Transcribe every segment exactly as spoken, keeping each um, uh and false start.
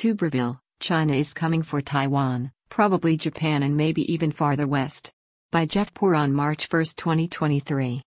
Tuberville, China is coming for Taiwan, probably Japan and maybe even farther west. By Jeff Poor on March first, twenty twenty-three.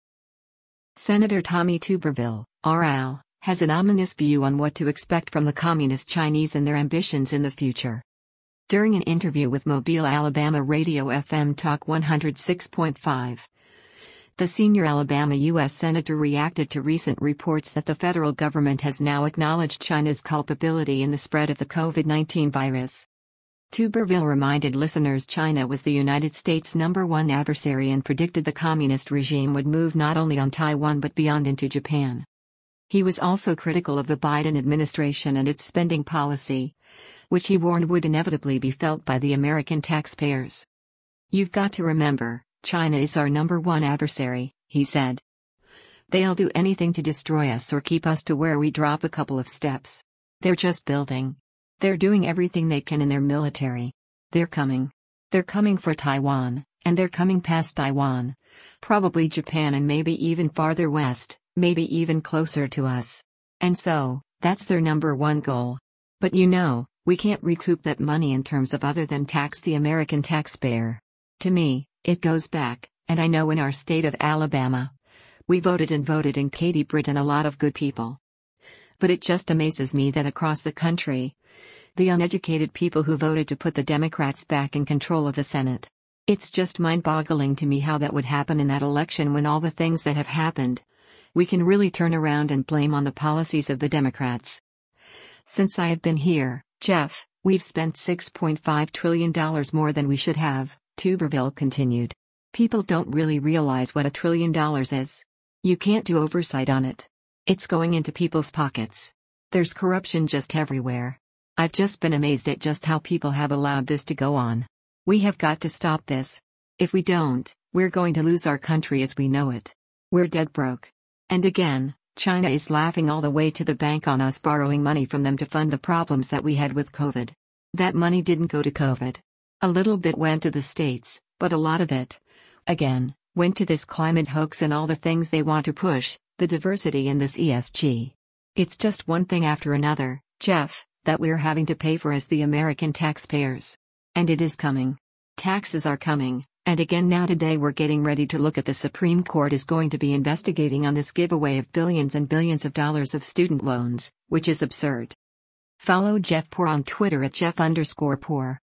Senator Tommy Tuberville, R L, has an ominous view on what to expect from the Communist Chinese and their ambitions in the future. During an interview with Mobile, Alabama Radio F M Talk one oh six point five, the senior Alabama U S Senator reacted to recent reports that the federal government has now acknowledged China's culpability in the spread of the COVID nineteen virus. Tuberville reminded listeners China was the United States' number one adversary and predicted the communist regime would move not only on Taiwan but beyond into Japan. He was also critical of the Biden administration and its spending policy, which he warned would inevitably be felt by the American taxpayers. "You've got to remember, China is our number one adversary," he said. "They'll do anything to destroy us or keep us to where we drop a couple of steps. They're just building. They're doing everything they can in their military. They're coming. They're coming for Taiwan, and they're coming past Taiwan. Probably Japan and maybe even farther west, maybe even closer to us. And so, that's their number one goal. But you know, we can't recoup that money in terms of other than tax the American taxpayer. To me, it goes back, and I know in our state of Alabama, we voted and voted in Katie Britt and a lot of good people. But it just amazes me that across the country, the uneducated people who voted to put the Democrats back in control of the Senate. It's just mind-boggling to me how that would happen in that election when all the things that have happened, we can really turn around and blame on the policies of the Democrats. Since I have been here, Jeff, we've spent six point five trillion dollars more than we should have," Tuberville continued. "People don't really realize what a trillion dollars is. You can't do oversight on it. It's going into people's pockets. There's corruption just everywhere. I've just been amazed at just how people have allowed this to go on. We have got to stop this. If we don't, we're going to lose our country as we know it. We're dead broke. And again, China is laughing all the way to the bank on us borrowing money from them to fund the problems that we had with COVID. That money didn't go to COVID. A little bit went to the states, but a lot of it, again, went to this climate hoax and all the things they want to push, the diversity and this E S G. It's just one thing after another, Jeff, that we're having to pay for as the American taxpayers. And it is coming. Taxes are coming, and again now today we're getting ready to look at the Supreme Court is going to be investigating on this giveaway of billions and billions of dollars of student loans, which is absurd." Follow Jeff Poor on Twitter at Jeff underscore Poor.